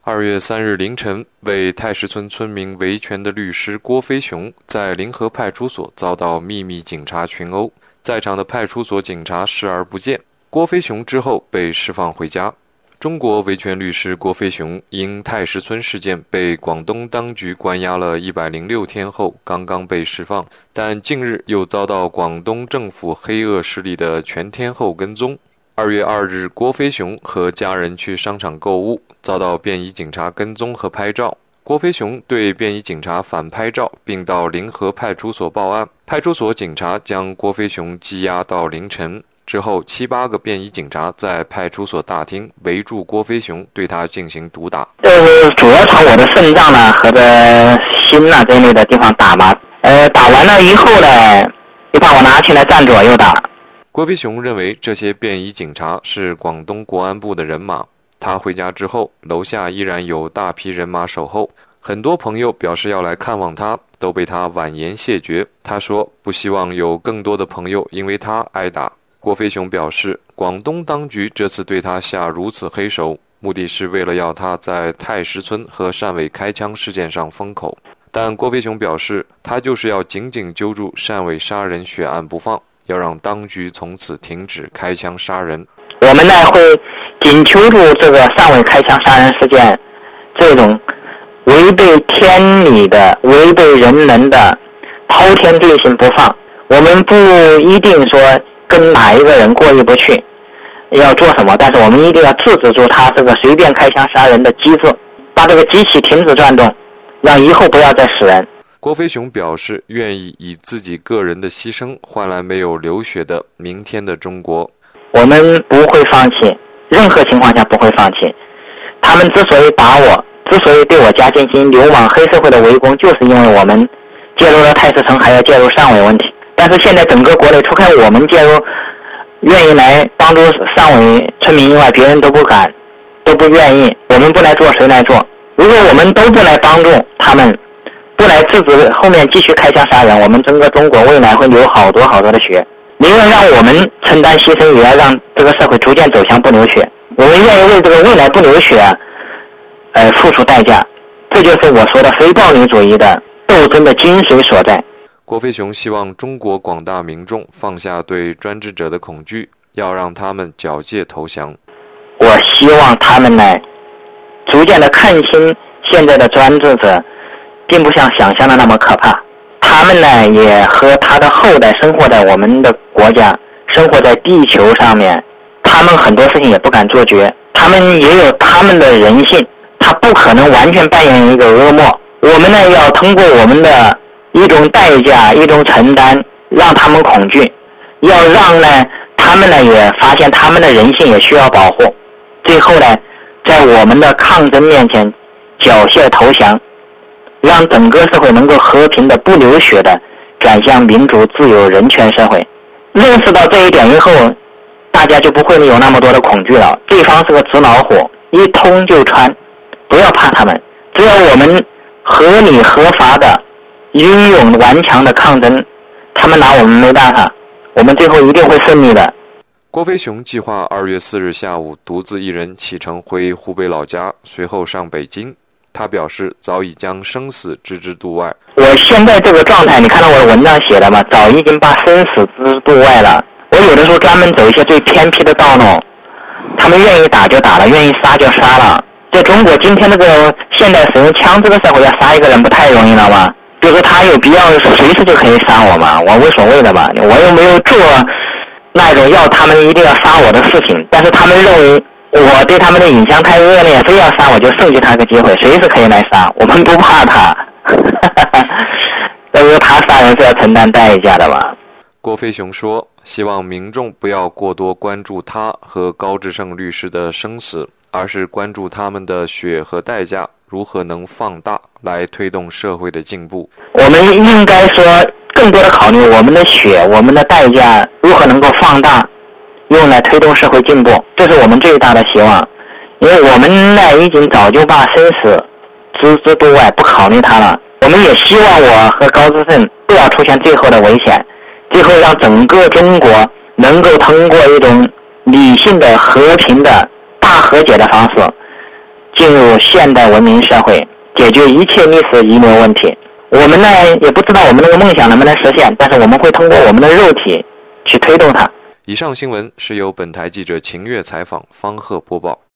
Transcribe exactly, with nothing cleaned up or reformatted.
二月三日凌晨，为太石村村民维权的律师郭飞雄在临河派出所遭到秘密警察群殴，在场的派出所警察视而不见。郭飞雄之后被释放回家。中国维权律师郭飞雄因太石村事件被广东当局关押了一百零六天后刚刚被释放，但近日又遭到广东政府黑恶势力的全天候跟踪。二月二日，郭飞雄和家人去商场购物，遭到便衣警察跟踪和拍照。郭飞雄对便衣警察反拍照，并到临河派出所报案。派出所警察将郭飞雄羁押到凌晨。之后，七八个便衣警察在派出所大厅围住郭飞雄，对他进行毒打。 呃，主要朝我的肾脏呢和的心呐这类的地方打嘛。呃，打完了以后呢，就把我拿起来站左右打。 郭飞雄认为这些便衣警察是广东国安部的人马。他回家之后，楼下依然有大批人马守候。很多朋友表示要来看望他，都被他婉言谢绝。他说不希望有更多的朋友因为他挨打。郭飞雄表示，广东当局这次对他下如此黑手，目的是为了要他在太石村和汕尾开枪事件上封口。但郭飞雄表示，他就是要紧紧揪住汕尾杀人血案不放，要让当局从此停止开枪杀人。 我们呢会紧揪住这个汕尾开枪杀人事件这种违背天理的、违背人伦的滔天罪行不放。我们不一定说跟哪一个人过意不去要做什么，但是我们一定要制止住他这个随便开枪杀人的机制，把这个机器停止转动，让以后不要再死人。 郭飞雄表示愿意以自己个人的牺牲换来没有流血的明天的中国。 我们不会放弃，任何情况下不会放弃。他们之所以打我，之所以对我家进行流氓黑社会的围攻，就是因为我们介入了太石城，还要介入汕尾问题。但是现在整个国内除开我们介入，愿意来帮助汕尾村民以外，别人都不敢，都不愿意。我们不来做，谁来做？如果我们都不来帮助他们，不来制止后面继续开枪杀人，我们整个中国未来会流好多好多的血。宁愿让我们承担牺牲，也要让这个社会逐渐走向不流血。我们愿意为这个未来不流血呃，付出代价。这就是我说的非暴力主义的斗争的精髓所在。 郭飞雄希望中国广大民众放下对专制者的恐惧，要让他们缴械投降。 我希望他们呢，逐渐的看清现在的专制者并不像想象的那么可怕。他们呢，也和他的后代生活在我们的国家，生活在地球上面，他们很多事情也不敢做绝，他们也有他们的人性，他不可能完全扮演一个恶魔。我们呢，要通过我们的一种代价，一种承担，让他们恐惧，要让呢他们呢也发现他们的人性也需要保护。最后呢，在我们的抗争面前缴械投降，让整个社会能够和平的、不流血的转向民主、自由、人权社会。认识到这一点以后，大家就不会有那么多的恐惧了。对方是个纸老虎，一通就穿，不要怕他们。只要我们合理合法的英勇顽强的抗争，他们拿我们没办法，我们最后一定会胜利的。 郭飞雄计划二月四日下午独自一人启程回湖北老家，随后上北京。他表示早已将生死置之度外。 我现在这个状态，你看到我的文章写的吗？早已经把生死置之度外了。我有的时候专门走一些最偏僻的道路，他们愿意打就打了，愿意杀就杀了。在中国今天这个现代使用枪支的社会，要杀一个人不太容易了吗？比如说他有必要随时就可以杀我吗？我无所谓的吧，我又没有做那种要他们一定要杀我的事情，但是他们认为我对他们的影响太恶劣，非要杀我就送给他个机会，随时可以来杀，我们不怕他。但是他杀人是要承担代价的吧。 郭飞雄说，希望民众不要过多关注他和高志胜律师的生死，而是关注他们的血和代价如何能放大来推动社会的进步。 我们应该说更多的考虑我们的血，我们的代价如何能够放大，用来推动社会进步，这是我们最大的希望。因为我们呢已经早就把生死置之度外，不考虑它了。我们也希望我和高志胜不要出现最后的危险，最后让整个中国能够通过一种理性的、和平的大和解的方式， 进入现代文明社会，解决一切历史遗留问题。我们呢也不知道我们那个梦想能不能实现，但是我们会通过我们的肉体去推动它。 以上新闻是由本台记者秦月采访，方鹤播报。